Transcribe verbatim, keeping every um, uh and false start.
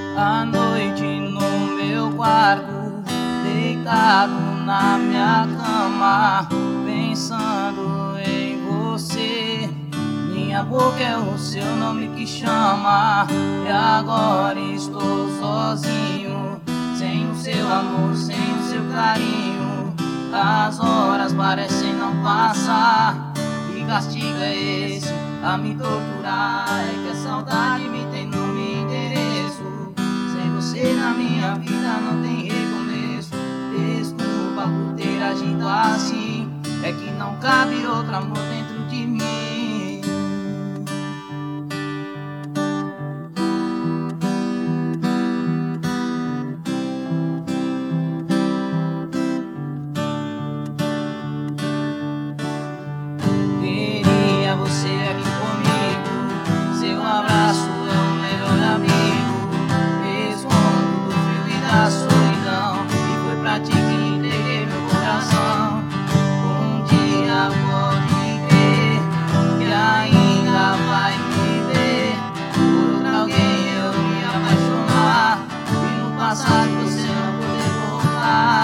À noite no meu quarto, deitado na minha cama, pensando em você. Minha boca é o seu nome que chama, e agora estou sozinho, sem o seu amor, sem o seu carinho. As horas parecem não passar. Que castigo é esse a me torturar? É que a saudade me tem nome e endereço. Sem você na minha vida não tem recomeço. Desculpa por ter agido assim, é que não cabe outro amor dentro de mim. Queria você aqui comigo, seu abraço é o melhor amigo. Me escondo do frio e da solidão, e foi pra ti que entreguei meu coração. Um dia pode crer que ainda vai me ver, por outra alguém eu me apaixonar, e no passado você não poder voltar.